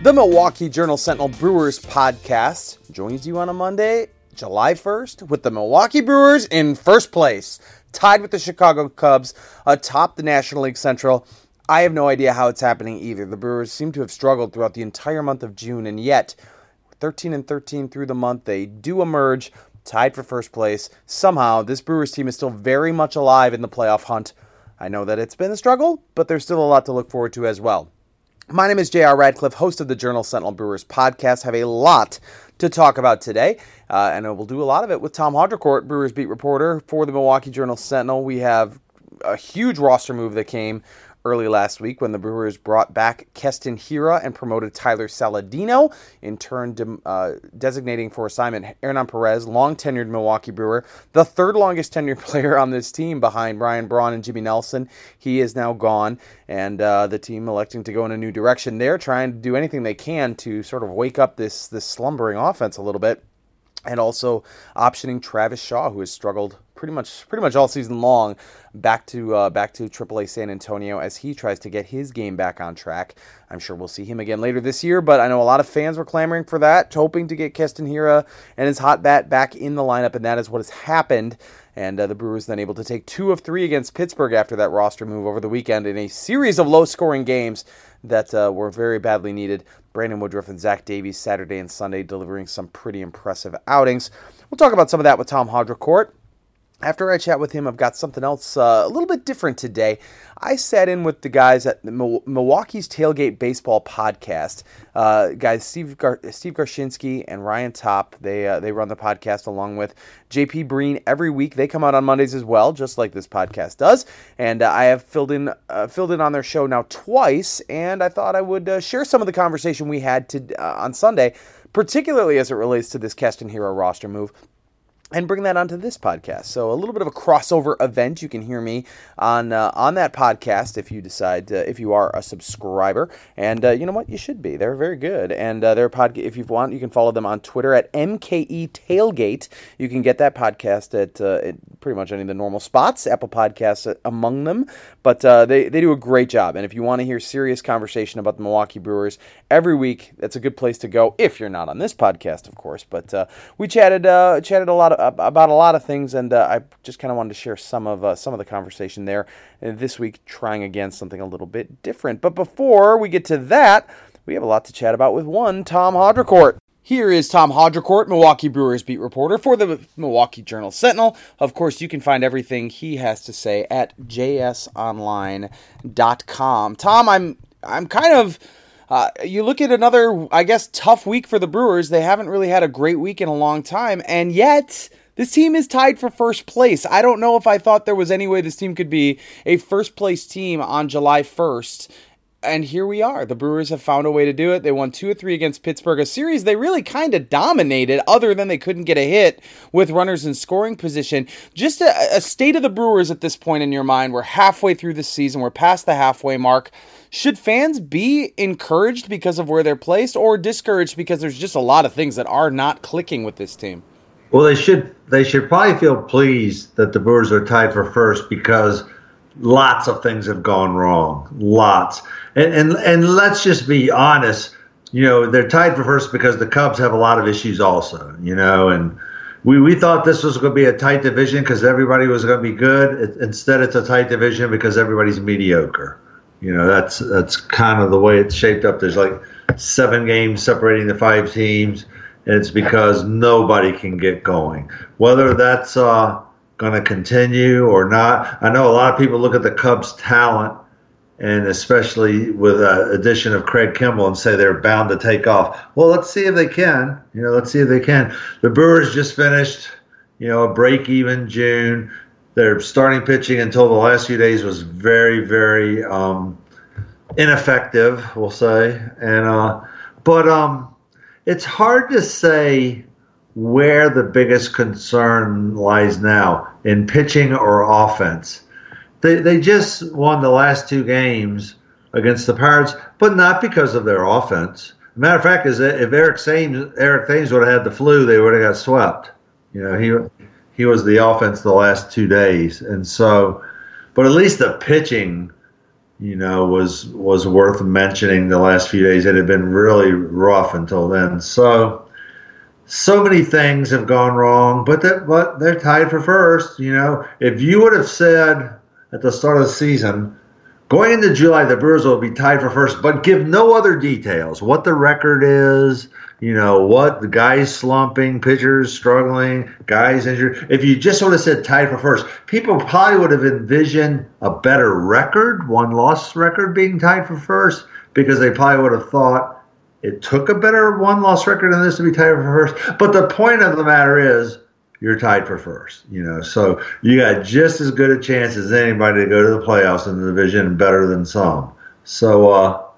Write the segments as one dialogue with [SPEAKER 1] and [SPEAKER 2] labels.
[SPEAKER 1] The Milwaukee Journal-Sentinel Brewers podcast joins you on a Monday, July 1st, with the Milwaukee Brewers in first place, tied with the Chicago Cubs atop the National League Central. I have no idea how it's happening either. The Brewers seem to have struggled throughout the entire month of June, and yet 13-13 through the month, they do emerge tied for first place. Somehow, this Brewers team is still very much alive in the playoff hunt. I know that it's been a struggle, but there's still a lot to look forward to as well. My name is J.R. Radcliffe, host of the Journal-Sentinel Brewers podcast. Have a lot to talk about today, and we'll do a lot of it with Tom Haudricourt, Brewers beat reporter for the Milwaukee Journal-Sentinel. We have a huge roster move that came early last week when the Brewers brought back Keston Hiura and promoted Tyler Saladino, in turn designating for assignment Hernan Perez, long-tenured Milwaukee Brewer, the third longest tenured player on this team behind Ryan Braun and Jimmy Nelson. He is now gone, and the team electing to go in a new direction. They're trying to do anything they can to sort of wake up this slumbering offense a little bit, and also optioning Travis Shaw, who has struggled pretty much all season long, back to AAA San Antonio as he tries to get his game back on track. I'm sure we'll see him again later this year, but I know a lot of fans were clamoring for that, hoping to get Keston Hiura and his hot bat back in the lineup, and that is what has happened. And the Brewers then able to take 2 of 3 against Pittsburgh after that roster move over the weekend in a series of low-scoring games that were very badly needed. Brandon Woodruff and Zach Davies Saturday and Sunday delivering some pretty impressive outings. We'll talk about some of that with Tom Haudricourt. After I chat with him, I've got something else a little bit different today. I sat in with the guys at the Milwaukee's Tailgate Baseball podcast. Guys Steve Garshinsky and Ryan Top, they run the podcast along with JP Breen every week. They come out on Mondays as well, just like this podcast does. And I have filled in on their show now twice, and I thought I would share some of the conversation we had on Sunday, particularly as it relates to this Keston Hiura roster move, and bring that onto this podcast. So a little bit of a crossover event. You can hear me on that podcast if you decide, if you are a subscriber. And you know what? You should be. They're very good. And their podcast, if you want, you can follow them on Twitter at MKE Tailgate. You can get that podcast at pretty much any of the normal spots, Apple Podcasts among them. But they do a great job. And if you want to hear serious conversation about the Milwaukee Brewers every week, that's a good place to go if you're not on this podcast, of course. But we chatted a lot about a lot of things, and I just kind of wanted to share some of the conversation there. And this week, trying again something a little bit different. But before we get to that, we have a lot to chat about with one Tom Haudricourt. Here is Tom Haudricourt, Milwaukee Brewers beat reporter for the Milwaukee Journal-Sentinel. Of course, you can find everything he has to say at jsonline.com. Tom, I'm kind of... you look at another, I guess, tough week for the Brewers. They haven't really had a great week in a long time, and yet this team is tied for first place. I don't know if I thought there was any way this team could be a first-place team on July 1st, and here we are. The Brewers have found a way to do it. They won 2 of 3 against Pittsburgh, a series they really kind of dominated, other than they couldn't get a hit with runners in scoring position. Just a state of the Brewers at this point in your mind. We're halfway through the season. We're past the halfway mark. Should fans be encouraged because of where they're placed, or discouraged because there's just a lot of things that are not clicking with this team?
[SPEAKER 2] Well, they should probably feel pleased that the Brewers are tied for first, because lots of things have gone wrong. Lots. And let's just be honest, they're tied for first because the Cubs have a lot of issues also, and we thought this was going to be a tight division because everybody was going to be good. Instead, it's a tight division because everybody's mediocre. That's kind of the way it's shaped up. There's like 7 games separating the 5 teams, and it's because nobody can get going. Whether that's going to continue or not, I know a lot of people look at the Cubs' talent, and especially with the addition of Craig Kimbrel, and say they're bound to take off. Well, let's see if they can. Let's see if they can. The Brewers just finished, a break-even June. Their starting pitching until the last few days was very, very ineffective, we'll say. But it's hard to say where the biggest concern lies now, in pitching or offense. They just won the last 2 games against the Pirates, but not because of their offense. Matter of fact, is that if Eric Thames would have had the flu, they would have got swept. He was the offense the last 2 days. And so, but at least the pitching was worth mentioning the last few days. It had been really rough until then. So many things have gone wrong, but they're tied for first. If you would have said at the start of the season, going into July, the Brewers will be tied for first, but give no other details, what the record is, what the guys slumping, pitchers struggling, guys injured. If you just would have said tied for first, people probably would have envisioned a better record, one-loss record being tied for first, because they probably would have thought it took a better one-loss record than this to be tied for first. But the point of the matter is, you're tied for first, so you got just as good a chance as anybody to go to the playoffs in the division, better than some. So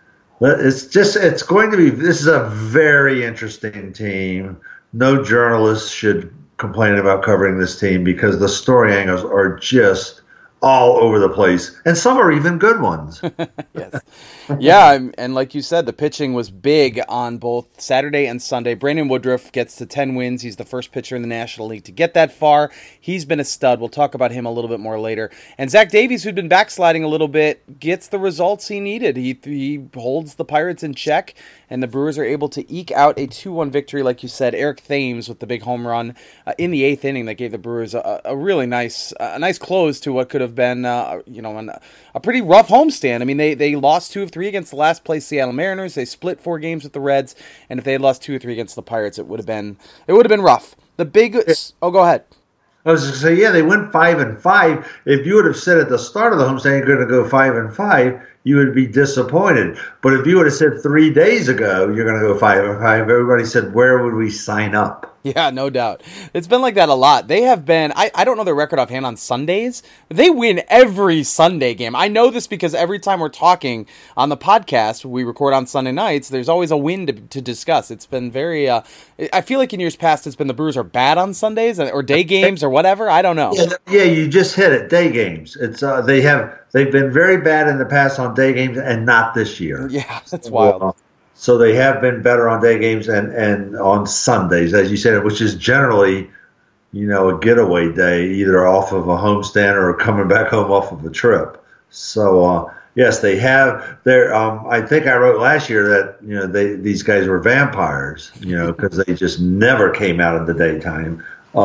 [SPEAKER 2] it's going to be, this is a very interesting team. No journalist should complain about covering this team because the story angles are just all over the place, and some are even good ones.
[SPEAKER 1] Yes. Yeah, and like you said, the pitching was big on both Saturday and Sunday. Brandon Woodruff gets to 10 wins. He's the first pitcher in the National League to get that far. He's been a stud. We'll talk about him a little bit more later. And Zach Davies, who'd been backsliding a little bit, gets the results he needed. He holds the Pirates in check, and the Brewers are able to eke out a 2-1 victory, like you said. Eric Thames with the big home run in the 8th inning that gave the Brewers a really nice close to what could have been a pretty rough homestand. I mean, they lost 2 of 3 against the last place Seattle Mariners. They split 4 games with the Reds, and if they had lost 2 or 3 against the Pirates, it would have been rough. The big go ahead.
[SPEAKER 2] I was going to say, yeah, they went 5-5. If you would have said at the start of the homestand you're going to go 5-5, you would be disappointed. But if you would have said 3 days ago you're going to go 5-5, everybody said, where would we sign up?
[SPEAKER 1] Yeah, no doubt. It's been like that a lot. They have been, I don't know their record offhand on Sundays. They win every Sunday game. I know this because every time we're talking on the podcast, we record on Sunday nights, there's always a win to discuss. It's been very, I feel like in years past it's been the Brewers are bad on Sundays or day games or whatever. I don't know.
[SPEAKER 2] Yeah, you just hit it. Day games. It's they've been very bad in the past on day games and not this year.
[SPEAKER 1] Yeah, that's wild.
[SPEAKER 2] So they have been better on day games and on Sundays, as you said, which is generally, a getaway day, either off of a homestand or coming back home off of a trip. So, yes, they have. I think I wrote last year that these guys were vampires, because they just never came out in the daytime.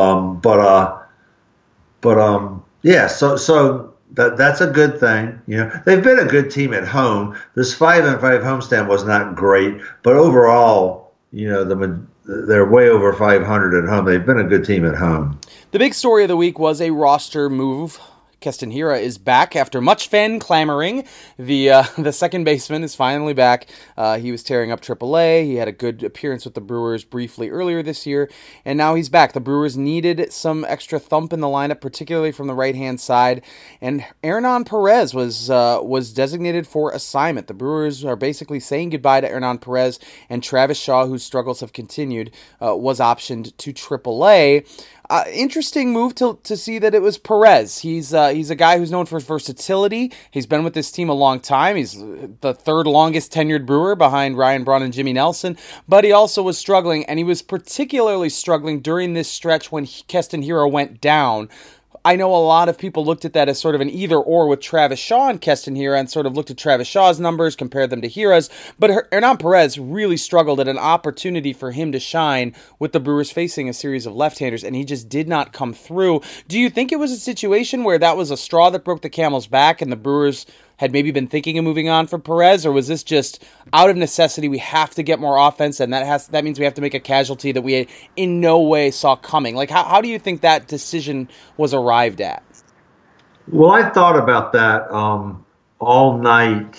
[SPEAKER 2] Yeah. So. That's a good thing. They've been a good team at home. This 5-5 homestand was not great, but overall, they're way over 500 at home. They've been a good team at home.
[SPEAKER 1] The big story of the week was a roster move. Keston Hiura is back after much fan clamoring. The second baseman is finally back. He was tearing up AAA. He had a good appearance with the Brewers briefly earlier this year, and now he's back. The Brewers needed some extra thump in the lineup, particularly from the right-hand side, and Hernan Perez was designated for assignment. The Brewers are basically saying goodbye to Hernan Perez, and Travis Shaw, whose struggles have continued, was optioned to AAA. Interesting move to see that it was Perez. He's a guy who's known for his versatility. He's been with this team a long time. He's the third longest tenured Brewer behind Ryan Braun and Jimmy Nelson, but he also was struggling, and he was particularly struggling during this stretch when Keston Hiura went down. I know a lot of people looked at that as sort of an either-or with Travis Shaw and Keston Hiura and sort of looked at Travis Shaw's numbers, compared them to Hiura's, but Hernan Perez really struggled at an opportunity for him to shine with the Brewers facing a series of left-handers, and he just did not come through. Do you think it was a situation where that was a straw that broke the camel's back and the Brewers had maybe been thinking of moving on from Perez, or was this just out of necessity, we have to get more offense, and that means we have to make a casualty that we in no way saw coming? Like, how do you think that decision was arrived at?
[SPEAKER 2] Well, I thought about that all night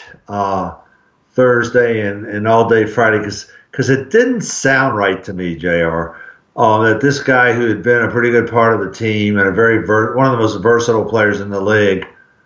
[SPEAKER 2] Thursday and all day Friday, because it didn't sound right to me, JR, that this guy who had been a pretty good part of the team and one of the most versatile players in the league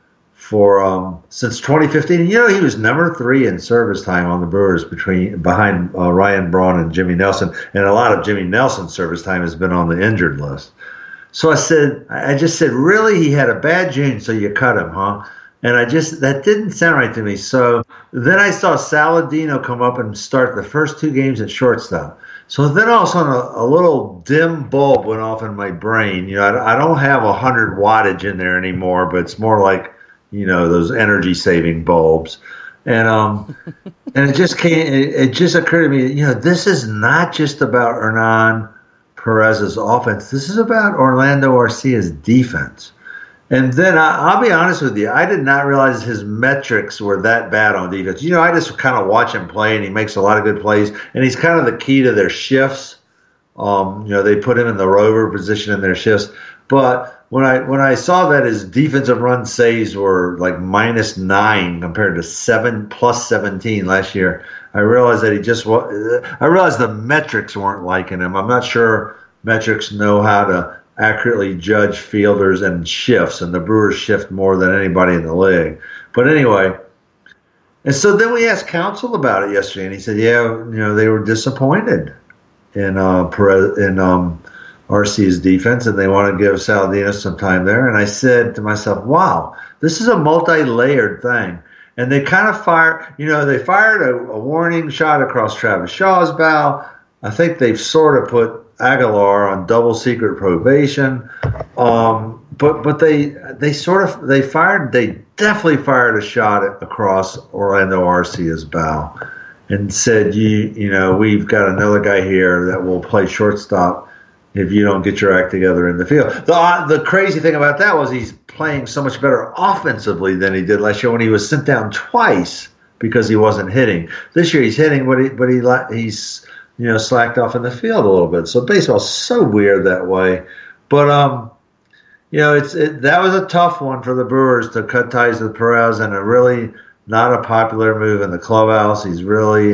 [SPEAKER 2] for since 2015. He was number 3 in service time on the Brewers behind Ryan Braun and Jimmy Nelson, and a lot of Jimmy Nelson's service time has been on the injured list. So I just said, really, he had a bad June, so you cut him, huh? And that didn't sound right to me. So then I saw Saladino come up and start the first 2 games at shortstop. So then all of a sudden a little dim bulb went off in my brain. I don't have 100 wattage in there anymore, but it's more like those energy saving bulbs. And and it just occurred to me, this is not just about Hernan Perez's offense. This is about Orlando Arcia's defense. And then I'll be honest with you, I did not realize his metrics were that bad on defense. I just kind of watch him play, and he makes a lot of good plays, and he's kind of the key to their shifts. They put him in the rover position in their shifts. But when I saw that his defensive run saves were like -9 compared to +17 last year, I realized that I realized the metrics weren't liking him. I'm not sure metrics know how to accurately judge fielders and shifts, and the Brewers shift more than anybody in the league. But anyway, and so then we asked Counsell about it yesterday, and he said, they were disappointed in Arcia's defense, and they want to give Saladino some time there. And I said to myself, wow, this is a multi-layered thing. And they kind of they fired a warning shot across Travis Shaw's bow. I think they've sort of put Aguilar on double secret probation. But they definitely fired a shot across Orlando Arcia's bow and said, we've got another guy here that will play shortstop if you don't get your act together in the field. The crazy thing about that was he's playing so much better offensively than he did last year when he was sent down twice because he wasn't hitting. This year he's hitting, but he's slacked off in the field a little bit. So baseball's so weird that way. But that was a tough one for the Brewers to cut ties with Perez, and a really not a popular move in the clubhouse. He's really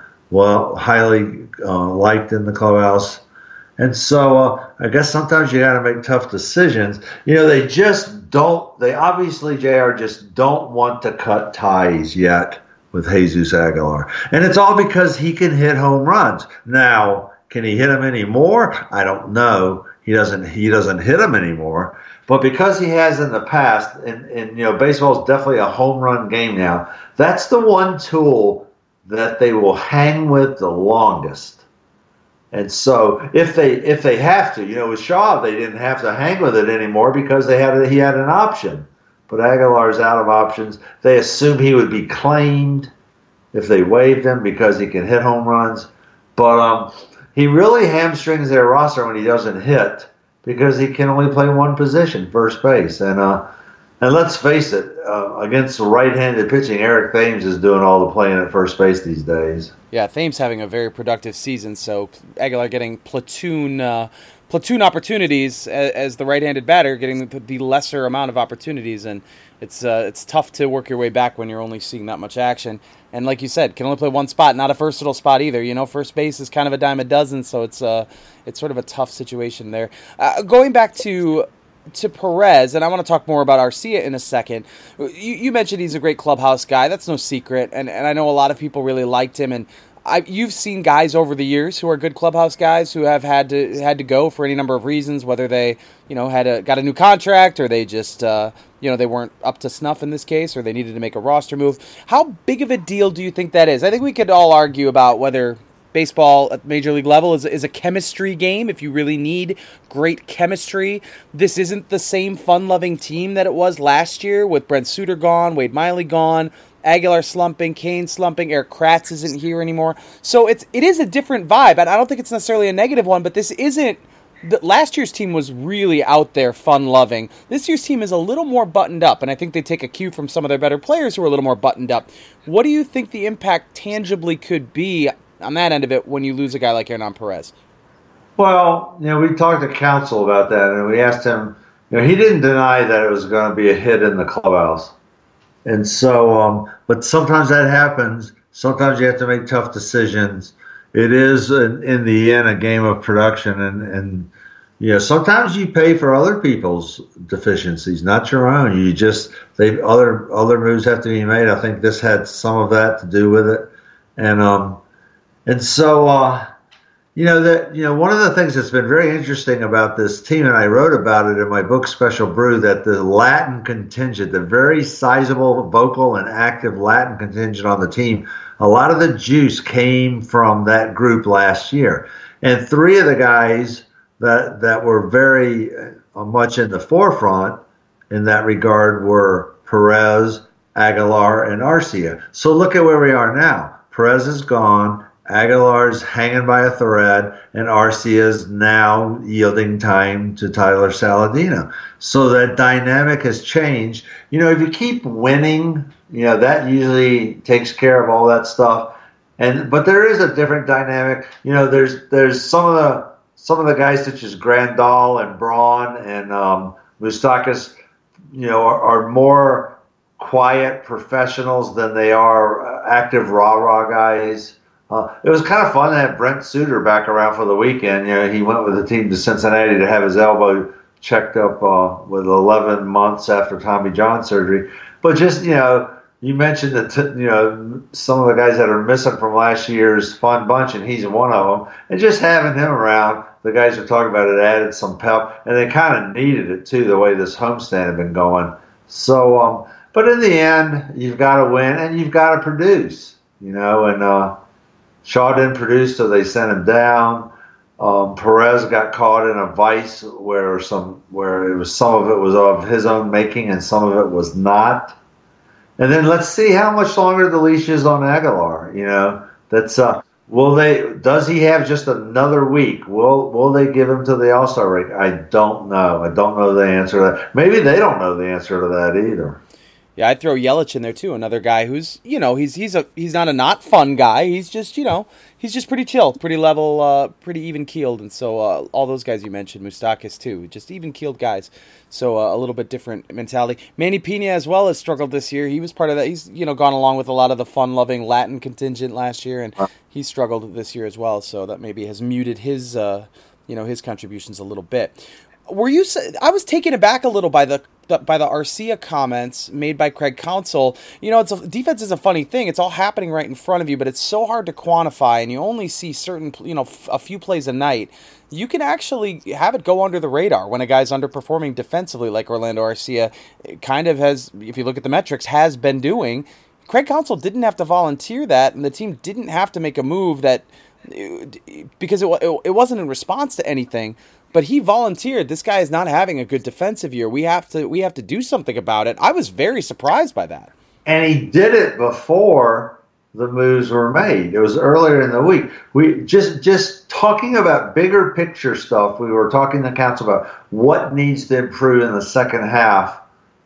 [SPEAKER 2] highly liked in the clubhouse. And so I guess sometimes you got to make tough decisions. They obviously, JR, just don't want to cut ties yet with Jesus Aguilar. And it's all because he can hit home runs. Now, can he hit them anymore? I don't know. He doesn't hit them anymore. But because he has in the past, and baseball is definitely a home run game now, that's the one tool that they will hang with the longest. And so if they have to, with Shaw, they didn't have to hang with it anymore because he had an option. But Aguilar's out of options. They assumed he would be claimed if they waived him because he can hit home runs. But he really hamstrings their roster when he doesn't hit because he can only play one position, first base. And let's face it, against right-handed pitching, Eric Thames is doing all the playing at first base these days.
[SPEAKER 1] Yeah, Thames having a very productive season, so Aguilar getting platoon opportunities as the right-handed batter, getting the lesser amount of opportunities, and it's tough to work your way back when you're only seeing that much action. And like you said, can only play one spot, not a versatile spot either. First base is kind of a dime a dozen, so it's sort of a tough situation there. Going back to Perez, and I want to talk more about Arcia in a second. You mentioned he's a great clubhouse guy. That's no secret, and I know a lot of people really liked him. And you've seen guys over the years who are good clubhouse guys who have had to go for any number of reasons, whether they got a new contract or they just they weren't up to snuff in this case, or they needed to make a roster move. How big of a deal do you think that is? I think we could all argue about whether baseball at major league level is a chemistry game. If you really need great chemistry, this isn't the same fun-loving team that it was last year with Brent Suter gone, Wade Miley gone, Aguilar slumping, Kane slumping, Eric Kratz isn't here anymore. So it is a different vibe, and I don't think it's necessarily a negative one, but this isn't. Last year's team was really out there fun-loving. This year's team is a little more buttoned up, and I think they take a cue from some of their better players who are a little more buttoned up. What do you think the impact tangibly could be on that end of it when you lose a guy like Hernan Perez?
[SPEAKER 2] Well, we talked to Counsell about that, and we asked him, he didn't deny that it was going to be a hit in the clubhouse. And so, but sometimes that happens. Sometimes you have to make tough decisions. It is, in the end, a game of production, and sometimes you pay for other people's deficiencies, not your own. Other moves have to be made. I think this had some of that to do with it, and so one of the things that's been very interesting about this team, and I wrote about it in my book Special Brew, that the Latin contingent, the very sizable vocal and active Latin contingent on the team, a lot of the juice came from that group last year. And three of the guys that were very much in the forefront in that regard were Perez, Aguilar, and Arcia. So look at where we are now. Perez is gone. Aguilar's hanging by a thread, and Arcia's now yielding time to Tyler Saladino. So that dynamic has changed. If you keep winning, that usually takes care of all that stuff. But there is a different dynamic. There's some of the guys such as Grandal and Braun and Moustakas, are more quiet professionals than they are active rah-rah guys. It was kind of fun to have Brent Suter back around for the weekend. He went with the team to Cincinnati to have his elbow checked up with 11 months after Tommy John surgery. But just, you mentioned that, some of the guys that are missing from last year's fun bunch, and he's one of them. And just having him around, the guys are talking about it, added some pep. And they kind of needed it, too, the way this homestand had been going. So, but in the end, you've got to win and you've got to produce, and Shaw didn't produce, so they sent him down. Perez got caught in a vice where some of it was of his own making and some of it was not. And then let's see how much longer the leash is on Aguilar. Does he have just another week? Will they give him to the All-Star break? I don't know. I don't know the answer to that. Maybe they don't know the answer to that either.
[SPEAKER 1] Yeah, I'd throw Yelich in there too. Another guy who's, he's not a not fun guy. He's just, he's just pretty chill, pretty level, pretty even keeled. And so all those guys you mentioned, Moustakas too, just even keeled guys. So a little bit different mentality. Manny Pena as well has struggled this year. He was part of that. He's gone along with a lot of the fun-loving Latin contingent last year, and he struggled this year as well. So that maybe has muted his his contributions a little bit. I was taken aback a little by the Arcia comments made by Craig Counsell. Defense is a funny thing. It's all happening right in front of you, but it's so hard to quantify, and you only see certain, a few plays a night. You can actually have it go under the radar when a guy's underperforming defensively, like Orlando Arcia kind of has, if you look at the metrics, has been doing. Craig Counsell didn't have to volunteer that, and the team didn't have to make a move that, because it wasn't in response to anything. But he volunteered. This guy is not having a good defensive year. We have to do something about it. I was very surprised by that.
[SPEAKER 2] And he did it before the moves were made. It was earlier in the week. We just talking about bigger picture stuff. We were talking to Counsell about what needs to improve in the second half.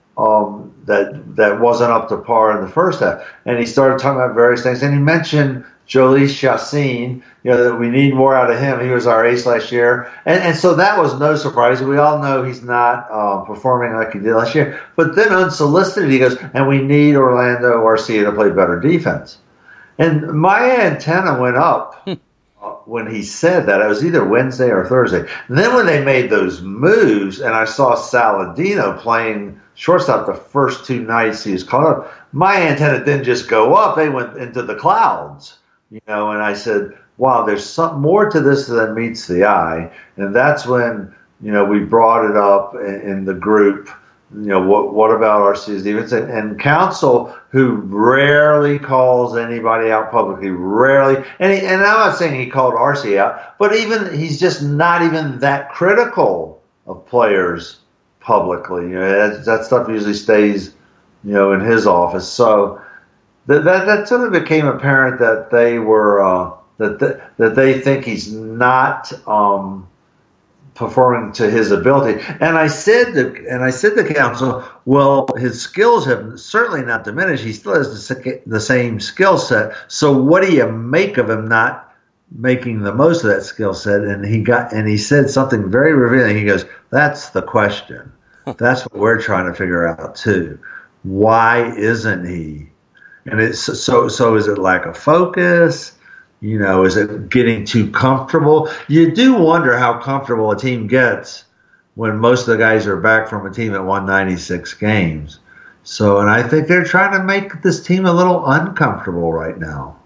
[SPEAKER 2] That wasn't up to par in the first half. And he started talking about various things. And he mentioned Jhoulys Chacín, that we need more out of him. He was our ace last year. And so that was no surprise. We all know he's not performing like he did last year. But then unsolicited, he goes, and we need Orlando Arcia to play better defense. And my antenna went up when he said that. It was either Wednesday or Thursday. And then when they made those moves, and I saw Saladino playing shortstop the first two nights he was called up, my antenna didn't just go up. They went into the clouds. And I said, wow, there's some more to this than meets the eye. And that's when, we brought it up in the group, what about Arcia's defense? And Counsell, who rarely calls anybody out publicly, rarely, and I'm not saying he called Arcia out, but he's just not even that critical of players publicly. That stuff usually stays, in his office. So that sort of became apparent that they were that they think he's not performing to his ability. And I said to Counsell, well, his skills have certainly not diminished. He still has the same skill set. So what do you make of him not making the most of that skill set? And he said something very revealing. He goes, "That's the question. That's what we're trying to figure out too. Why isn't he?" And it's so is it lack of focus? Is it getting too comfortable? You do wonder how comfortable a team gets when most of the guys are back from a team that won 96 games. So, and I think they're trying to make this team a little uncomfortable right now.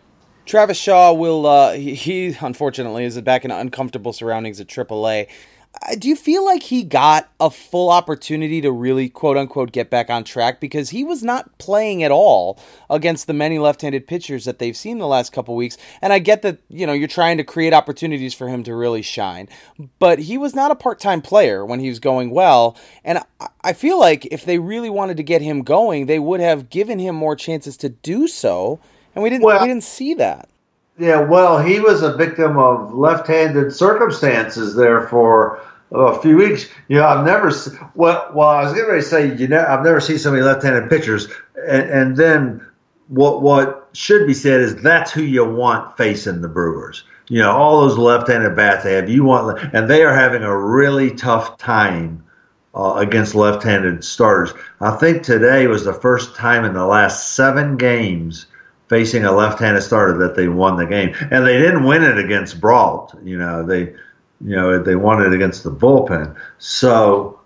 [SPEAKER 1] Travis Shaw will, he unfortunately is back in uncomfortable surroundings at AAA. Do you feel like he got a full opportunity to really, quote unquote, get back on track? Because he was not playing at all against the many left-handed pitchers that they've seen the last couple weeks. And I get that, you're trying to create opportunities for him to really shine. But he was not a part-time player when he was going well. And I feel like if they really wanted to get him going, they would have given him more chances to do so. And we didn't see that.
[SPEAKER 2] Yeah, well, he was a victim of left-handed circumstances there for a few weeks. I've never. Well, I was getting ready to say, I've never seen so many left-handed pitchers. And then what should be said is that's who you want facing the Brewers. All those left-handed bats they have. And they are having a really tough time against left-handed starters. I think today was the first time in the last 7 games facing a left-handed starter that they won the game, and they didn't win it against Brault. They won it against the bullpen. So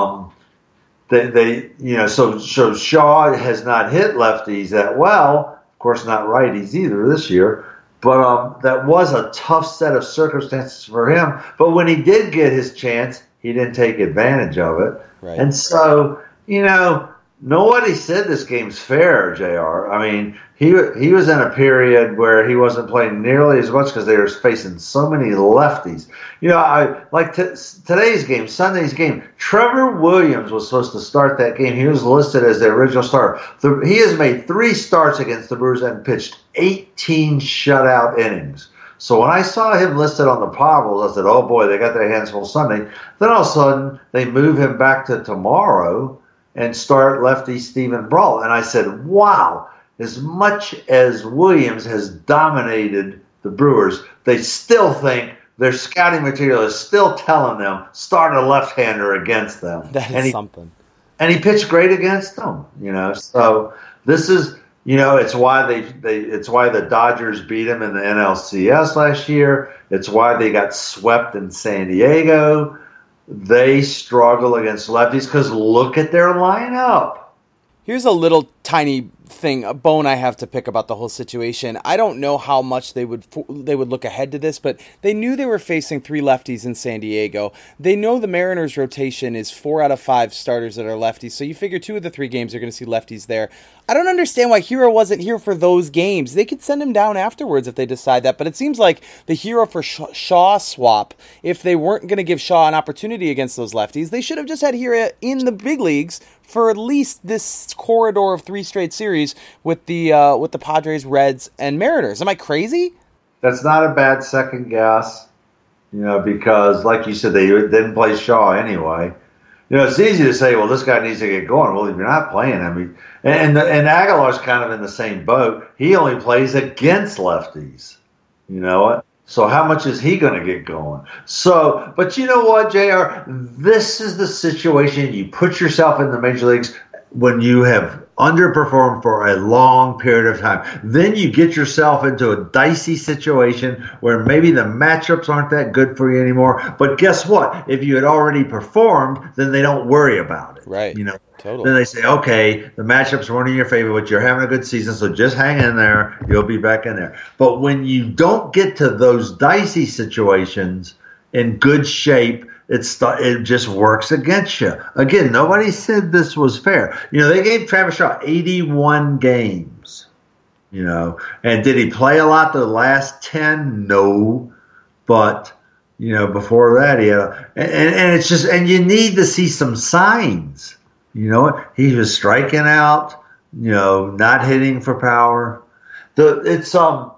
[SPEAKER 2] so Shaw has not hit lefties that well. Of course, not righties either this year. But that was a tough set of circumstances for him. But when he did get his chance, he didn't take advantage of it.
[SPEAKER 1] Right.
[SPEAKER 2] And so nobody said this game's fair, JR. I mean, he was in a period where he wasn't playing nearly as much because they were facing so many lefties. I like today's game, Sunday's game. Trevor Williams was supposed to start that game. He was listed as the original starter. He has made 3 starts against the Brewers and pitched 18 shutout innings. So when I saw him listed on the Pables, I said, oh boy, they got their hands full Sunday. Then all of a sudden, they move him back to tomorrow and start lefty Stephen Brault. And I said, wow, as much as Williams has dominated the Brewers, they still think their scouting material is still telling them start a left-hander against them.
[SPEAKER 1] That is something.
[SPEAKER 2] And he pitched great against them, So this is, it's why it's why the Dodgers beat him in the NLCS last year. It's why they got swept in San Diego. They struggle against lefties because look at their lineup.
[SPEAKER 1] Here's a little tiny a bone I have to pick about the whole situation. I don't know how much they would look ahead to this, but they knew they were facing 3 lefties in San Diego. They know the Mariners' rotation is 4 out of 5 starters that are lefties, so you figure 2 of the 3 games are going to see lefties there. I don't understand why Hero wasn't here for those games. They could send him down afterwards if they decide that, but it seems like the Hero for Shaw swap, if they weren't going to give Shaw an opportunity against those lefties, they should have just had Hero in the big leagues for at least this corridor of 3 straight series with the Padres, Reds, and Mariners. Am I crazy?
[SPEAKER 2] That's not a bad second guess, because like you said, they didn't play Shaw anyway. It's easy to say, well, this guy needs to get going. Well, if you're not playing him, and Aguilar's kind of in the same boat. He only plays against lefties. So how much is he going to get going? So, but you know what, JR? This is the situation you put yourself in the major leagues when you have underperformed for a long period of time. Then you get yourself into a dicey situation where maybe the matchups aren't that good for you anymore. But guess what? If you had already performed, then they don't worry about it.
[SPEAKER 1] Right. Totally.
[SPEAKER 2] Then they say, okay, the matchups weren't in your favor, but you're having a good season, so just hang in there. You'll be back in there. But when you don't get to those dicey situations in good shape, it just works against you. Again, nobody said this was fair. They gave Travis Shaw 81 games, and did he play a lot the last 10? No. But, before that, he had and it's just, and you need to see some signs. He was striking out, not hitting for power. This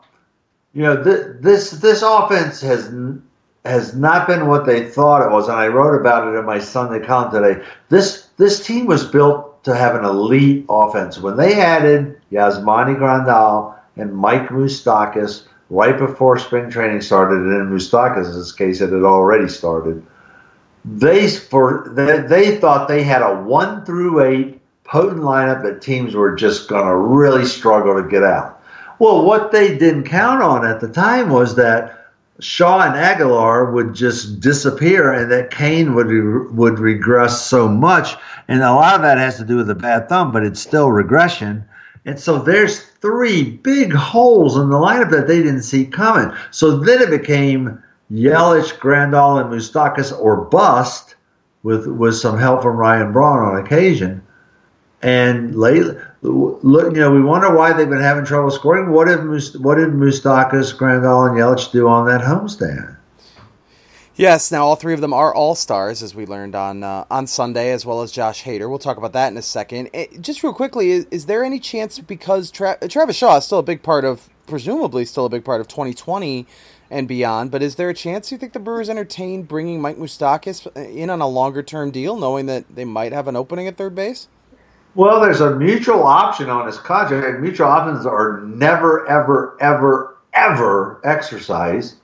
[SPEAKER 2] offense has not been what they thought it was, and I wrote about it in my Sunday column today. This team was built to have an elite offense. When they added Yasmani Grandal and Mike Moustakas right before spring training started, and in Moustakas' case it had already started, they thought they had a 1 through 8 potent lineup that teams were just going to really struggle to get out. Well, what they didn't count on at the time was that Shaw and Aguilar would just disappear and that Kane would regress so much. And a lot of that has to do with a bad thumb, but it's still regression. And so there's 3 big holes in the lineup that they didn't see coming. So then it became Yelich, Grandal, and Moustakas or bust with some help from Ryan Braun on occasion. And lately, look, we wonder why they've been having trouble scoring. What did Moustakas, Grandal, and Yelich do on that homestand?
[SPEAKER 1] Yes, now all three of them are all-stars, as we learned on Sunday, as well as Josh Hader. We'll talk about that in a second. Just real quickly, is there any chance, because Travis Shaw is still a big part of, presumably still a big part of 2020 and beyond, but is there a chance you think the Brewers entertain bringing Mike Moustakas in on a longer-term deal, knowing that they might have an opening at third base?
[SPEAKER 2] Well, there's a mutual option on his contract. Mutual options are never, ever, ever, ever exercised.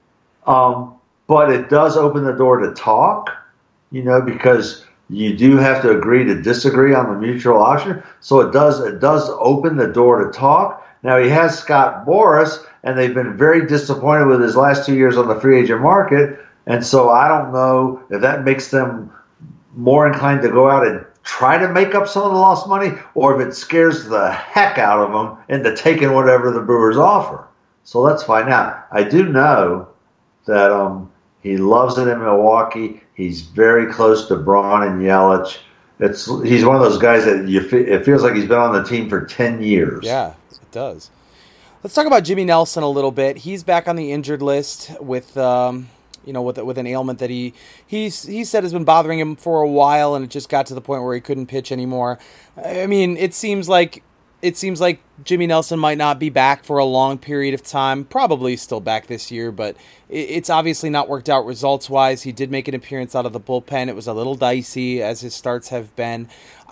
[SPEAKER 2] But it does open the door to talk, because you do have to agree to disagree on the mutual option. So it does open the door to talk. Now, he has Scott Boras, and they've been very disappointed with his last 2 years on the free agent market. And so I don't know if that makes them more inclined to go out and try to make up some of the lost money, or if it scares the heck out of them into taking whatever the Brewers offer. So let's find out. I do know that he loves it in Milwaukee. He's very close to Braun and Yelich. He's one of those guys that it feels like he's been on the team for 10 years.
[SPEAKER 1] Yeah, it does. Let's talk about Jimmy Nelson a little bit. He's back on the injured list with with an ailment that he said has been bothering him for a while, and it just got to the point where he couldn't pitch anymore. I mean, it seems like Jimmy Nelson might not be back for a long period of time. Probably still back this year, but it's obviously not worked out results-wise. He did make an appearance out of the bullpen. It was a little dicey, as his starts have been.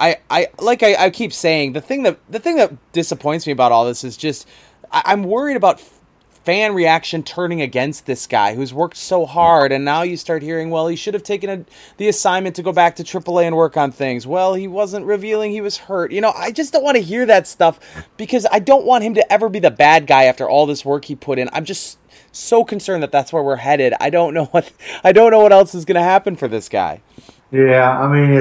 [SPEAKER 1] I keep saying, the thing that disappoints me about all this is just I'm worried about fan reaction turning against this guy who's worked so hard, and now you start hearing, well, he should have taken the assignment to go back to AAA and work on things. Well, he wasn't revealing he was hurt. I just don't want to hear that stuff, because I don't want him to ever be the bad guy after all this work he put in. I'm just so concerned that that's where we're headed. I don't know what else is going to happen for this guy.
[SPEAKER 2] Yeah, I mean,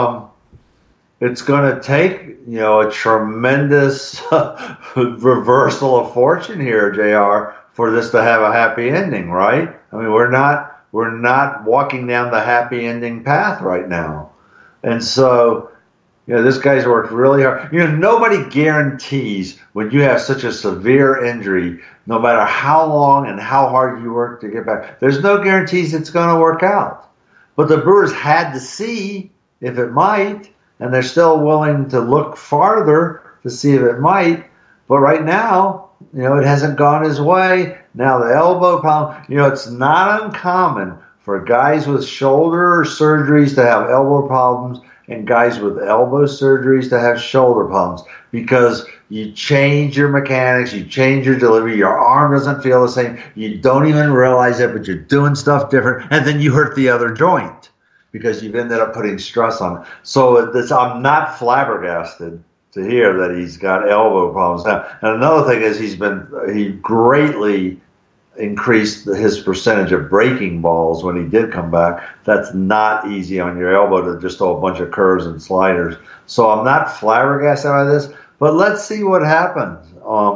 [SPEAKER 2] it's going to take, a tremendous reversal of fortune here, JR, for this to have a happy ending, right? I mean, we're not walking down the happy ending path right now. And so, this guy's worked really hard. Nobody guarantees when you have such a severe injury, no matter how long and how hard you work to get back, there's no guarantees it's going to work out. But the Brewers had to see if it might, and they're still willing to look farther to see if it might. But right now, it hasn't gone his way. Now the elbow problem, it's not uncommon for guys with shoulder surgeries to have elbow problems and guys with elbow surgeries to have shoulder problems, because you change your mechanics, you change your delivery, your arm doesn't feel the same, you don't even realize it, but you're doing stuff different, and then you hurt the other joint because you've ended up putting stress on it. So I'm not flabbergasted to hear that he's got elbow problems now. And another thing is he greatly increased his percentage of breaking balls when he did come back. That's not easy on your elbow to just throw a bunch of curves and sliders. So I'm not flabbergasted by this, but let's see what happens.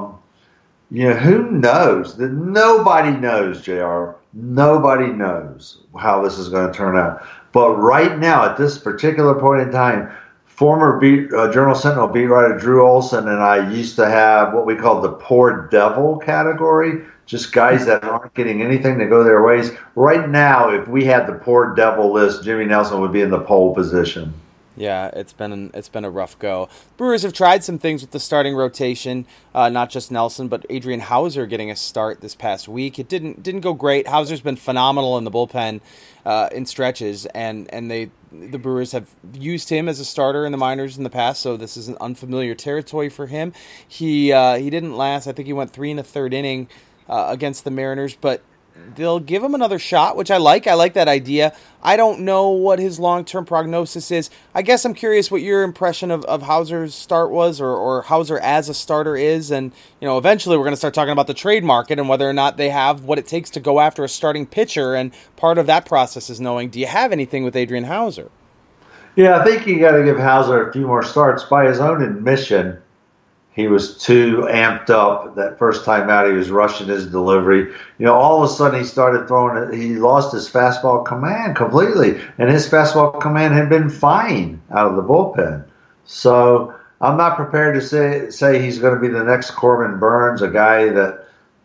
[SPEAKER 2] Who knows? Nobody knows, JR. Nobody knows how this is going to turn out. But right now, at this particular point in time, former Journal Sentinel beat writer Drew Olson and I used to have what we called the poor devil category, just guys that aren't getting anything to go their ways. Right now, if we had the poor devil list, Jimmy Nelson would be in the pole position.
[SPEAKER 1] Yeah, it's been a rough go. Brewers have tried some things with the starting rotation, not just Nelson, but Adrian Hauser getting a start this past week. It didn't go great. Hauser's been phenomenal in the bullpen in stretches, and the Brewers have used him as a starter in the minors in the past, so this isn't unfamiliar territory for him. He didn't last. I think he went 3 1/3 inning against the Mariners, but they'll give him another shot, which I like. I like that idea. I don't know what his long-term prognosis is. I guess I'm curious what your impression of Hauser's start was, or Hauser as a starter is. And, eventually we're going to start talking about the trade market and whether or not they have what it takes to go after a starting pitcher. And part of that process is knowing, do you have anything with Adrian Hauser?
[SPEAKER 2] Yeah, I think you got to give Hauser a few more starts. By his own admission, he was too amped up. That first time out, he was rushing his delivery. All of a sudden he started throwing it. He lost his fastball command completely, and his fastball command had been fine out of the bullpen. So I'm not prepared to say he's going to be the next Corbin Burns, a guy that,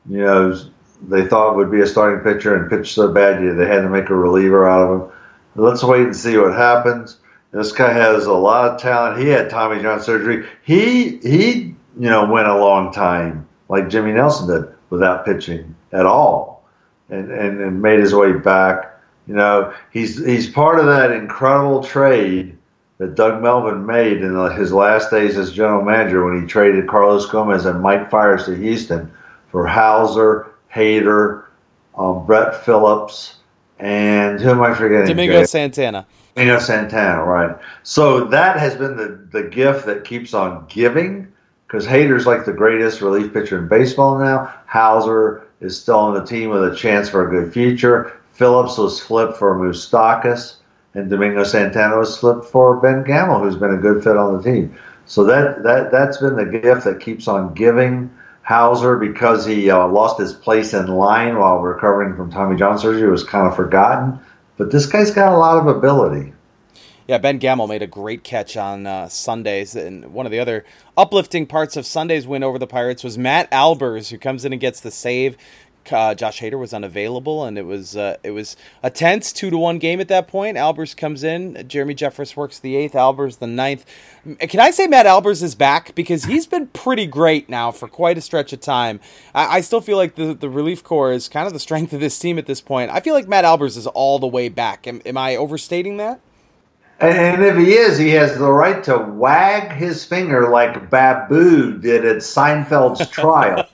[SPEAKER 2] they thought would be a starting pitcher and pitched so bad they had to make a reliever out of him. Let's wait and see what happens. This guy has a lot of talent. He had Tommy John surgery. He went a long time, like Jimmy Nelson did, without pitching at all, and made his way back. He's part of that incredible trade that Doug Melvin made in his last days as general manager when he traded Carlos Gomez and Mike Fiers to Houston for Hauser, Hader, Brett Phillips, and who am I forgetting?
[SPEAKER 1] Domingo Santana.
[SPEAKER 2] Domingo Santana, right. So that has been the gift that keeps on giving, because Hader's like the greatest relief pitcher in baseball now. Hauser is still on the team with a chance for a good future. Phillips was flipped for Moustakas, and Domingo Santana was flipped for Ben Gamel, who's been a good fit on the team. So that's been the gift that keeps on giving. Hauser, because he lost his place in line while recovering from Tommy John surgery, was kind of forgotten. But this guy's got a lot of ability.
[SPEAKER 1] Yeah, Ben Gamel made a great catch on Sundays. And one of the other uplifting parts of Sunday's win over the Pirates was Matt Albers, who comes in and gets the save. Josh Hader was unavailable, and it was a tense 2-1 game at that point. Albers comes in. Jeremy Jeffress works the 8th. Albers the 9th. Can I say Matt Albers is back? Because he's been pretty great now for quite a stretch of time. I still feel like the relief corps is kind of the strength of this team at this point. I feel like Matt Albers is all the way back. Am I overstating that?
[SPEAKER 2] And if he is, he has the right to wag his finger like Babu did at Seinfeld's trial.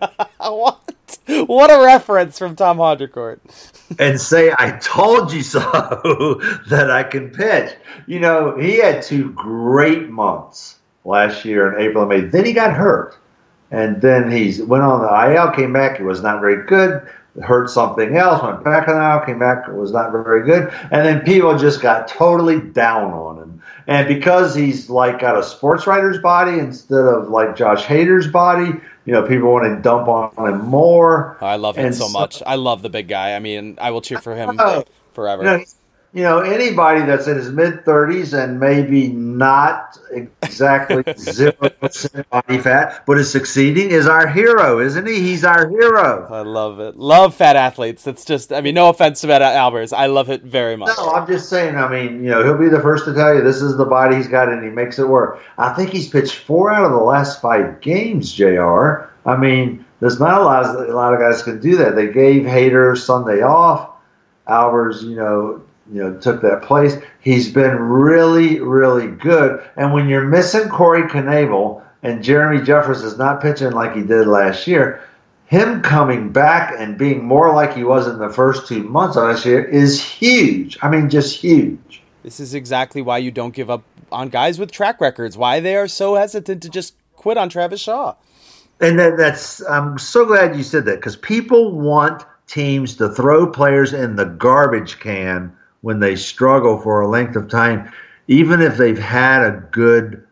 [SPEAKER 1] What a reference from Tom Haudricourt.
[SPEAKER 2] And say, I told you so, that I can pitch. He had 2 great months last year in April and May. Then he got hurt. And then he went on the IL, came back. He was not very good. Hurt something else, went back on the IL, came back, was not very good. And then people just got totally down on him. And because he's got a sports writer's body instead of like Josh Hader's body, people want to dump on him more.
[SPEAKER 1] I love him so much. I love the big guy. I mean, I will cheer for him forever.
[SPEAKER 2] Anybody that's in his mid-30s and maybe not exactly 0% body fat, but is succeeding, is our hero, isn't he? He's our hero.
[SPEAKER 1] I love it. Love fat athletes. It's just, no offense to Matt Albers. I love it very much.
[SPEAKER 2] No, I'm just saying, he'll be the first to tell you this is the body he's got and he makes it work. I think he's pitched 4 out of the last 5 games, JR. There's not a lot of guys can do that. They gave Hader Sunday off. Albers, took that place. He's been really, really good. And when you're missing Corey Knebel and Jeremy Jeffress is not pitching like he did last year, him coming back and being more like he was in the first 2 months of last year is huge. Just huge.
[SPEAKER 1] This is exactly why you don't give up on guys with track records, why they are so hesitant to just quit on Travis Shaw.
[SPEAKER 2] And I'm so glad you said that, because people want teams to throw players in the garbage can when they struggle for a length of time, even if they've had a good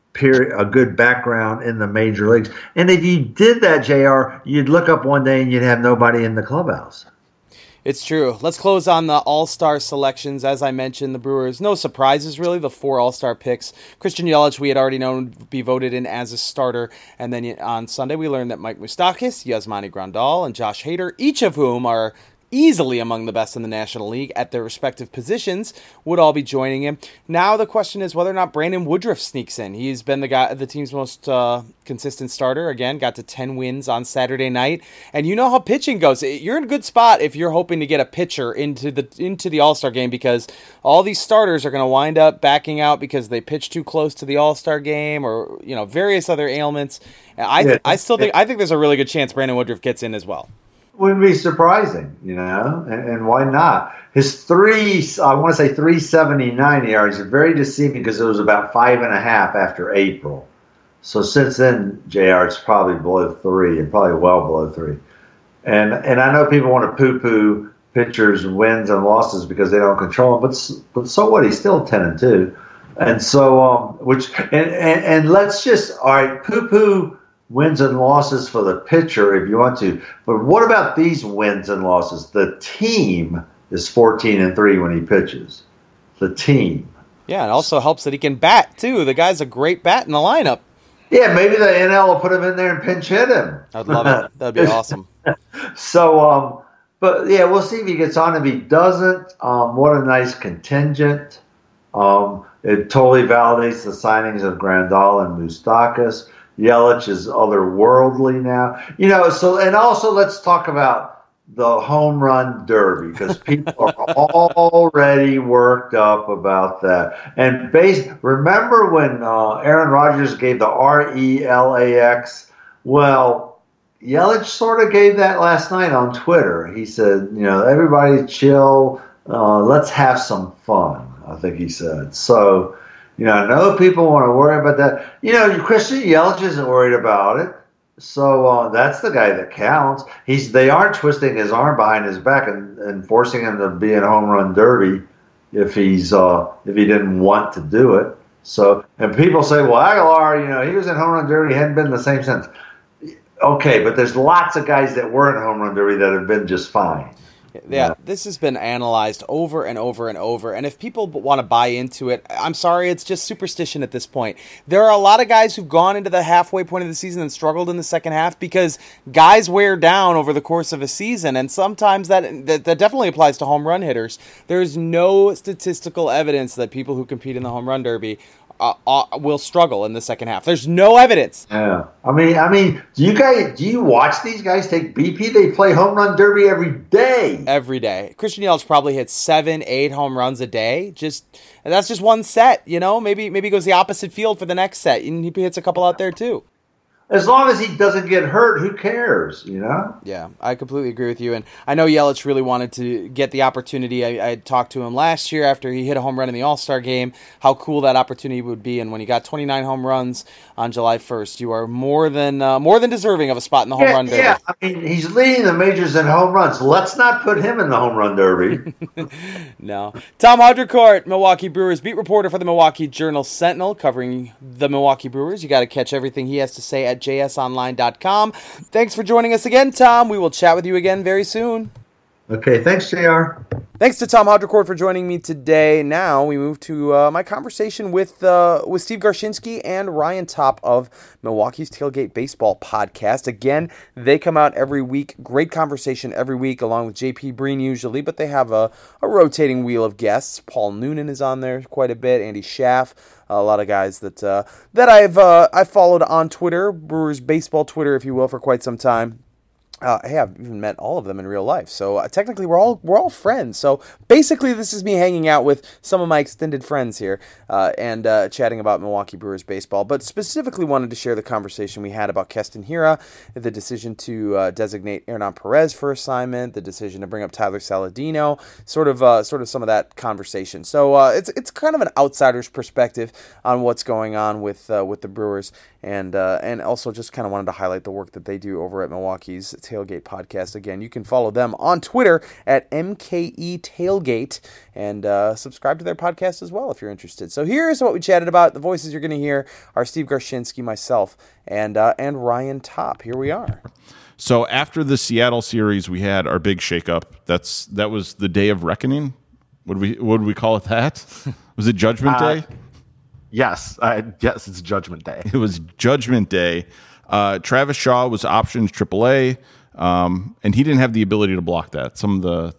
[SPEAKER 2] background in the major leagues. And if you did that, JR, you'd look up one day and you'd have nobody in the clubhouse.
[SPEAKER 1] It's true. Let's close on the All-Star selections. As I mentioned, the Brewers, no surprises really, the 4 All-Star picks. Christian Yelich, we had already known would be voted in as a starter. And then on Sunday, we learned that Mike Moustakas, Yasmani Grandal, and Josh Hader, each of whom are easily among the best in the National League at their respective positions, would all be joining him. Now the question is whether or not Brandon Woodruff sneaks in. He's been the team's most consistent starter. Again, got to 10 wins on Saturday night. And you know how pitching goes. You're in a good spot if you're hoping to get a pitcher into the All-Star game, because all these starters are going to wind up backing out because they pitch too close to the All-Star game, or various other ailments. I think there's a really good chance Brandon Woodruff gets in as well.
[SPEAKER 2] Wouldn't be surprising, and why not? His 379 yards are very deceiving, because it was about 5.5 after April. So since then, JR, it's probably below 3, and probably well below 3. And I know people want to poo-poo pitchers' wins and losses because they don't control them, but so what? He's still 10-2, and so and let's just poo-poo wins and losses for the pitcher if you want to. But what about these wins and losses? The team is 14-3 when he pitches. The team.
[SPEAKER 1] Yeah, it also helps that he can bat, too. The guy's a great bat in the lineup.
[SPEAKER 2] Yeah, maybe the NL will put him in there and pinch hit him.
[SPEAKER 1] I'd love it. That'd be awesome.
[SPEAKER 2] So, but yeah, we'll see if he gets on. If he doesn't, what a nice contingent. It totally validates the signings of Grandal and Moustakas. Yelich is otherworldly now. You know, so, and also let's talk about the home run derby, because people are already worked up about that. And remember when Aaron Rodgers gave the RELAX? Well, Yelich sort of gave that last night on Twitter. He said, you know, everybody chill, let's have some fun, I think he said. So, you know, I know people want to worry about that. You know, Christian Yelich isn't worried about it. So that's the guy that counts. They aren't twisting his arm behind his back and forcing him to be in home run derby if he didn't want to do it. So, and people say, well, Aguilar, you know, he was in home run derby, hadn't been the same since. Okay, but there's lots of guys that were in home run derby that have been just fine.
[SPEAKER 1] Yeah, this has been analyzed over and over and over, and if people want to buy into it, I'm sorry, it's just superstition at this point. There are a lot of guys who've gone into the halfway point of the season and struggled in the second half because guys wear down over the course of a season, and sometimes that definitely applies to home run hitters. There's no statistical evidence that people who compete in the home run derby will struggle in the second half. There's no evidence.
[SPEAKER 2] Yeah, I mean, do you watch these guys take BP? They play home run derby every day.
[SPEAKER 1] Every day. Christian Yelich probably hits 7-8 home runs a day. And that's just one set. You know, maybe he goes the opposite field for the next set, and he hits a couple out there too.
[SPEAKER 2] As long as he doesn't get hurt, who cares, you know?
[SPEAKER 1] Yeah, I completely agree with you. And I know Yelich really wanted to get the opportunity. I talked to him last year after he hit a home run in the All-Star game, how cool that opportunity would be. And when he got 29 home runs on July 1st, you are more than deserving of a spot in the home run derby.
[SPEAKER 2] Yeah, I mean, he's leading the majors in home runs. Let's not put him in the home run derby.
[SPEAKER 1] No. Tom Haudricourt, Milwaukee Brewers beat reporter for the Milwaukee Journal-Sentinel, covering the Milwaukee Brewers. You got to catch everything he has to say at jsonline.com. Thanks for joining us again, Tom. We will chat with you again very soon.
[SPEAKER 2] Okay, thanks, JR.
[SPEAKER 1] Thanks to Tom Haudricourt for joining me today. Now we move to my conversation with Steve Garshinsky and Ryan Top of Milwaukee's Tailgate Baseball podcast. Again, they come out every week. Great conversation every week, along with JP Breen usually, but they have a rotating wheel of guests. Paul Noonan is on there quite a bit. Andy Schaff. A lot of guys that I've followed on Twitter, Brewers baseball Twitter, if you will, for quite some time. Hey, I've even met all of them in real life. So technically, we're all friends. So basically, this is me hanging out with some of my extended friends here and chatting about Milwaukee Brewers baseball. But specifically, wanted to share the conversation we had about Keston Hiura, the decision to designate Hernan Perez for assignment, the decision to bring up Tyler Saladino, sort of some of that conversation. So it's kind of an outsider's perspective on what's going on with the Brewers, and also just kind of wanted to highlight the work that they do over at Milwaukee's Tailgate podcast. Again, you can follow them on Twitter at MKE Tailgate and subscribe to their podcast as well if you're interested. So here's what we chatted about. The voices you're going to hear are Steve Garshinsky, myself, and Ryan Top. Here we are.
[SPEAKER 3] So after the Seattle series, we had our big shakeup. That was the day of reckoning. Would we call it that? Was it Judgment Day?
[SPEAKER 4] Yes, it's Judgment Day.
[SPEAKER 3] It was Judgment Day. Travis Shaw was optioned AAA, and he didn't have the ability to block that. Some of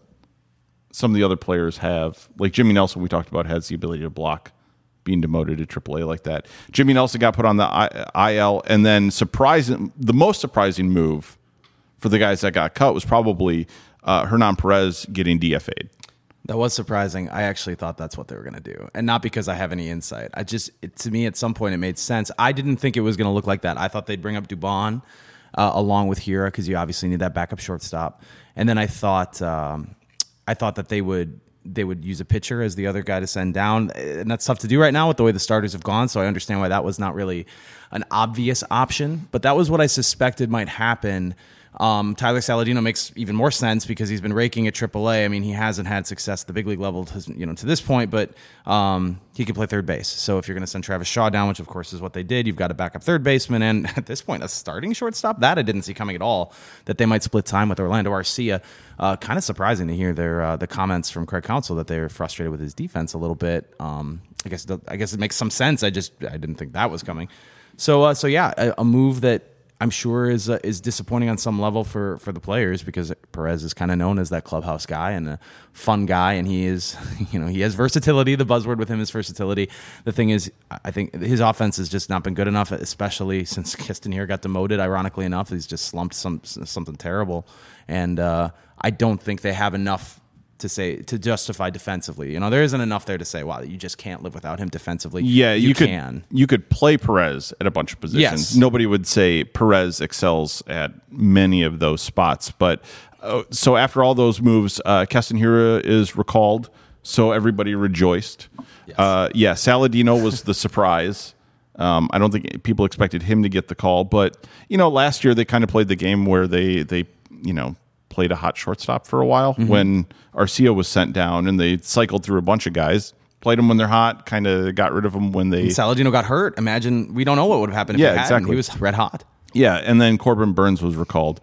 [SPEAKER 3] the other players have, like Jimmy Nelson, we talked about, has the ability to block being demoted to AAA like that. Jimmy Nelson got put on the IL, and then the most surprising move for the guys that got cut was probably Hernan Perez getting DFA'd.
[SPEAKER 5] That was surprising. I actually thought that's what they were going to do. And not because I have any insight. To me, at some point, it made sense. I didn't think it was going to look like that. I thought they'd bring up Dubon along with Hiura, because you obviously need that backup shortstop. And then I thought that they would use a pitcher as the other guy to send down. And that's tough to do right now with the way the starters have gone. So I understand why that was not really an obvious option. But that was what I suspected might happen Tyler Saladino makes even more sense because he's been raking at AAA. I mean, he hasn't had success at the big league level to this point, but he can play third base. So if you're going to send Travis Shaw down, which of course is what they did, you've got a backup third baseman, and at this point, a starting shortstop. That I didn't see coming at all. That they might split time with Orlando Arcia. Kind of surprising to hear the comments from Craig Counsell that they're frustrated with his defense a little bit. I guess it makes some sense. I didn't think that was coming. So yeah, a move that I'm sure is disappointing on some level for the players, because Perez is kind of known as that clubhouse guy and a fun guy, and he is, he has versatility. The buzzword with him is versatility. The thing is, I think his offense has just not been good enough, especially since Castanier got demoted. Ironically enough, he's just slumped something terrible, and I don't think they have enough to justify defensively. There isn't enough there to say, wow, you just can't live without him defensively.
[SPEAKER 3] Yeah, you
[SPEAKER 5] can.
[SPEAKER 3] You could play Perez at a bunch of positions.
[SPEAKER 5] Yes.
[SPEAKER 3] Nobody would say Perez excels at many of those spots. But so after all those moves, Castanheira is recalled, so everybody rejoiced. Yes. Saladino was the surprise. I don't think people expected him to get the call, but last year they kind of played the game where they played a hot shortstop for a while when Arcia was sent down, and they cycled through a bunch of guys, played them when they're hot, kind of got rid of them when they...
[SPEAKER 5] Saladino got hurt. Imagine, we don't know what would have happened if he hadn't.
[SPEAKER 3] Exactly.
[SPEAKER 5] He was red hot.
[SPEAKER 3] Yeah, and then Corbin Burns was recalled.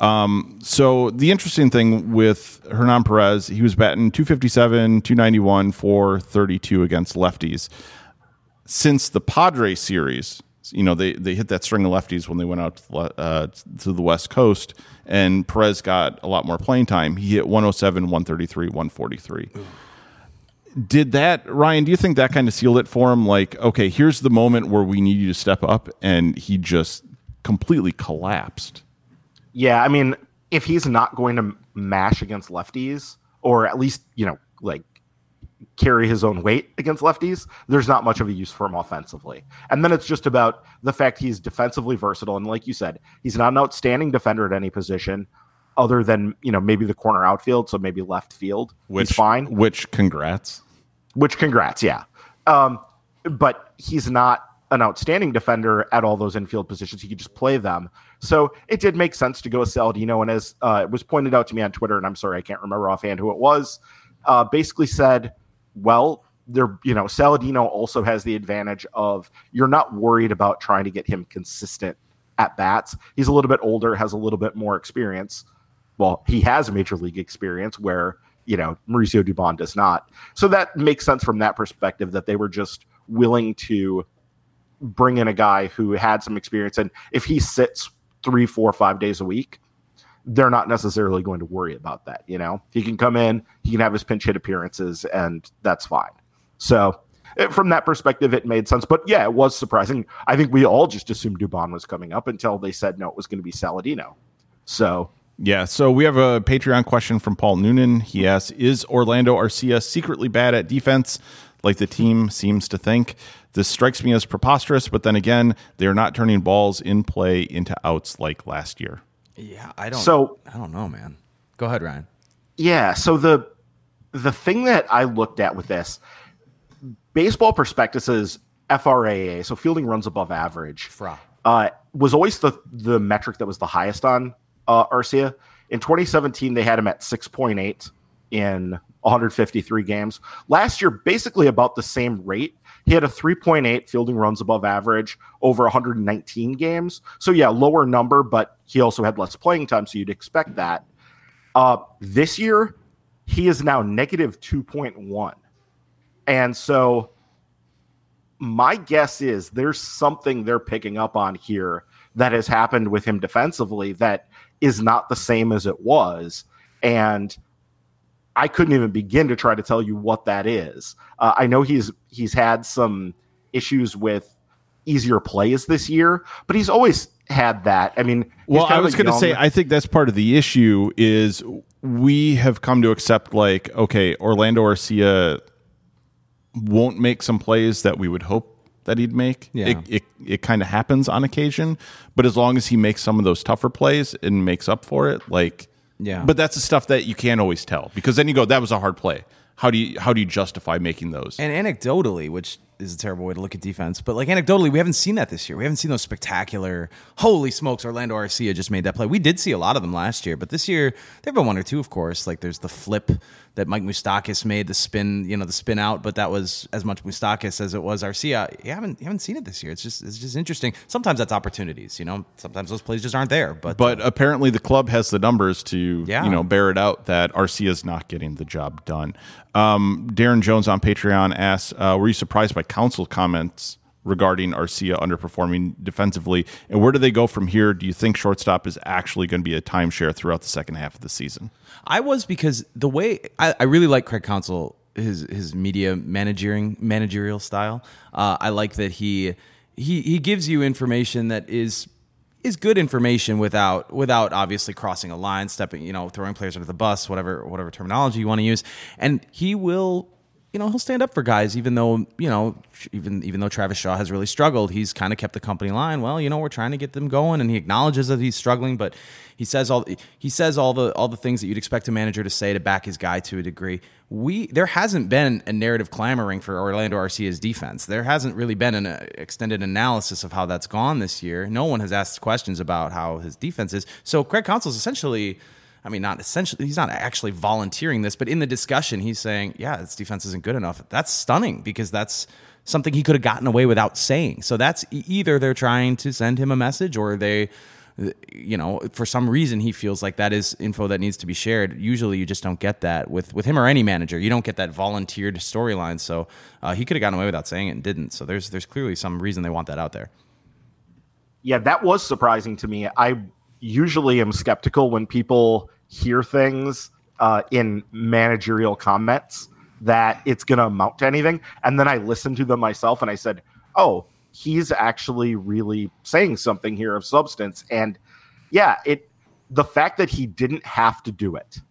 [SPEAKER 3] So the interesting thing with Hernan Perez, he was batting 257, 291, 432 against lefties. Since the Padres series, they hit that string of lefties when they went out to the West Coast, and Perez got a lot more playing time. He hit 107, 133, 143. Ooh. Did that, Ryan, do you think that kind of sealed it for him? Like, okay, here's the moment where we need you to step up, and he just completely collapsed.
[SPEAKER 4] Yeah, I mean, if he's not going to mash against lefties, or at least, carry his own weight against lefties, there's not much of a use for him offensively. And then it's just about the fact he's defensively versatile. And like you said, he's not an outstanding defender at any position other than, maybe the corner outfield. So maybe left field. He's fine.
[SPEAKER 3] Congrats,
[SPEAKER 4] yeah. But he's not an outstanding defender at all those infield positions. He could just play them. So it did make sense to go with Saladino. And as it was pointed out to me on Twitter, and I'm sorry, I can't remember offhand who it was, basically said, well, Saladino also has the advantage of you're not worried about trying to get him consistent at bats. He's a little bit older, has a little bit more experience. Well, he has major league experience where, Mauricio Dubon does not. So that makes sense from that perspective, that they were just willing to bring in a guy who had some experience. And if he sits 3, 4, 5 days a week, they're not necessarily going to worry about that. He can come in, he can have his pinch hit appearances, and that's fine. So from that perspective, it made sense. But yeah, it was surprising. I think we all just assumed Dubon was coming up until they said, no, it was going to be Saladino. So
[SPEAKER 3] yeah. So we have a Patreon question from Paul Noonan. He asks, is Orlando Arcia secretly bad at defense, like the team seems to think? This strikes me as preposterous, but then again, they are not turning balls in play into outs like last year.
[SPEAKER 5] Yeah, I don't know, man. Go ahead, Ryan.
[SPEAKER 4] Yeah, so the thing that I looked at with this, Baseball Prospectus's FRAA, so fielding runs above average, was always the metric that was the highest on Arcia. In 2017, they had him at 6.8 in 153 games. Last year, basically about the same rate. He had a 3.8 fielding runs above average over 119 games. So yeah, lower number, but he also had less playing time, so you'd expect that. This year, he is now negative 2.1. And so my guess is there's something they're picking up on here that has happened with him defensively that is not the same as it was. And I couldn't even begin to try to tell you what that is. I know he's had some issues with easier plays this year, but he's always had that. I mean,
[SPEAKER 3] well, I was going to say, I think that's part of the issue is we have come to accept, like, okay, Orlando Arcia won't make some plays that we would hope that he'd make.
[SPEAKER 5] Yeah.
[SPEAKER 3] It kind of happens on occasion, but as long as he makes some of those tougher plays and makes up for it, like,
[SPEAKER 5] yeah.
[SPEAKER 3] But that's the stuff that you can't always tell, because then you go, that was a hard play. How do you justify making those?
[SPEAKER 5] And anecdotally, which is a terrible way to look at defense. But like anecdotally, we haven't seen that this year. We haven't seen those spectacular, holy smokes, Orlando Arcia just made that play. We did see a lot of them last year, but this year there have been one or two, of course. Like there's the flip that Mike Moustakas made, the spin, the spin out, but that was as much Moustakas as it was Arcia. You haven't seen it this year. It's just interesting. Sometimes that's opportunities, Sometimes those plays just aren't there. But
[SPEAKER 3] apparently the club has the numbers to bear it out that Arcia's not getting the job done. Darren Jones on Patreon asks, were you surprised by Council comments regarding Arcia underperforming defensively, and where do they go from here? Do you think shortstop is actually going to be a timeshare throughout the second half of the season?
[SPEAKER 5] I was, because the way I really like Craig Counsell, his media managerial style. I like that he gives you information that is good information without obviously crossing a line, stepping, throwing players under the bus, whatever terminology you want to use. And he will, he'll stand up for guys, even though Travis Shaw has really struggled. He's kind of kept the company line. Well, we're trying to get them going, and he acknowledges that he's struggling, but he says all the things that you'd expect a manager to say to back his guy to a degree. There hasn't been a narrative clamoring for Orlando Arcia's defense. There hasn't really been an extended analysis of how that's gone this year. No one has asked questions about how his defense is. So Craig Counsell's essentially, he's not actually volunteering this, but in the discussion, he's saying, yeah, this defense isn't good enough. That's stunning, because that's something he could have gotten away without saying. So that's either they're trying to send him a message, or they, for some reason he feels like that is info that needs to be shared. Usually you just don't get that with him or any manager. You don't get that volunteered storyline. So he could have gotten away without saying it and didn't. So there's clearly some reason they want that out there.
[SPEAKER 4] Yeah, that was surprising to me. I usually am skeptical when people hear things in managerial comments that it's going to amount to anything. And then I listened to them myself and I said, oh, he's actually really saying something here of substance. And yeah, the fact that he didn't have to do it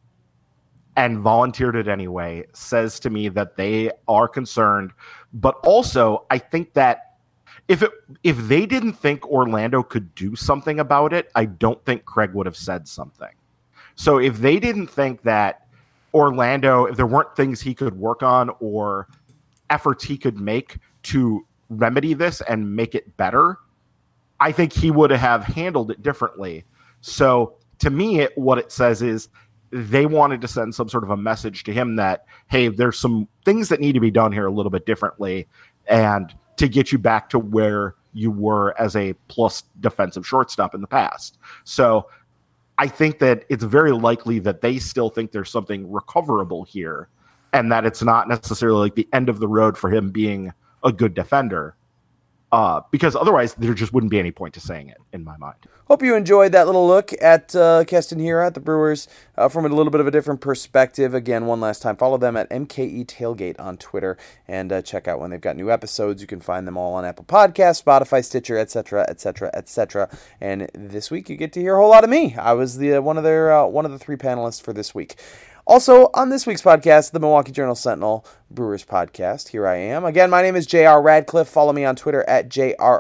[SPEAKER 4] and volunteered it anyway says to me that they are concerned. But also, I think that if they didn't think Orlando could do something about it, I don't think Craig would have said something. So if they didn't think that Orlando, if there weren't things he could work on or efforts he could make to remedy this and make it better, I think he would have handled it differently. So to me, what it says is they wanted to send some sort of a message to him that, hey, there's some things that need to be done here a little bit differently, and to get you back to where you were as a plus defensive shortstop in the past. So I think that it's very likely that they still think there's something recoverable here, and that it's not necessarily like the end of the road for him being a good defender, because otherwise there just wouldn't be any point to saying it, in my mind.
[SPEAKER 1] Hope you enjoyed that little look at Keston Hiura at the Brewers from a little bit of a different perspective. Again, one last time, follow them at MKE Tailgate on Twitter, and check out when they've got new episodes. You can find them all on Apple Podcasts, Spotify, Stitcher, etc., etc., etc. And this week you get to hear a whole lot of me. I was one of the three panelists for this week. Also, on this week's podcast, the Milwaukee Journal Sentinel Brewers podcast, here I am. Again, my name is J.R. Radcliffe. Follow me on Twitter at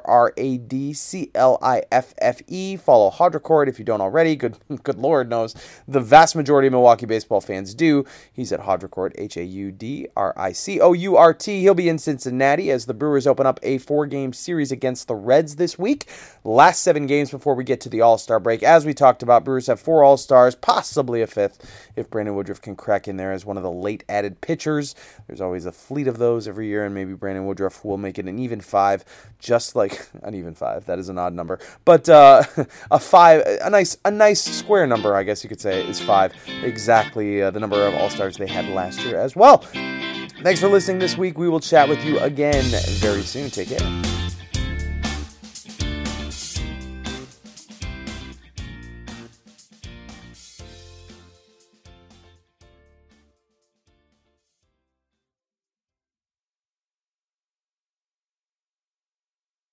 [SPEAKER 1] JRRADCLIFFE. Follow Haudricourt if you don't already. Good Lord knows the vast majority of Milwaukee baseball fans do. He's at Haudricourt, HAUDRICOURT. He'll be in Cincinnati as the Brewers open up a 4-game series against the Reds this week. Last 7 games before we get to the All-Star break. As we talked about, Brewers have 4 All-Stars, possibly a 5th if Brandon Woodruff can crack in there as one of the late added pitchers. There's always a fleet of those every year, and maybe Brandon Woodruff will make it an even 5, just like an even 5. That is an odd number, but a 5, a nice square number, I guess you could say, is 5. Exactly the number of All-Stars they had last year as well. Thanks for listening this week. We will chat with you again very soon. Take care.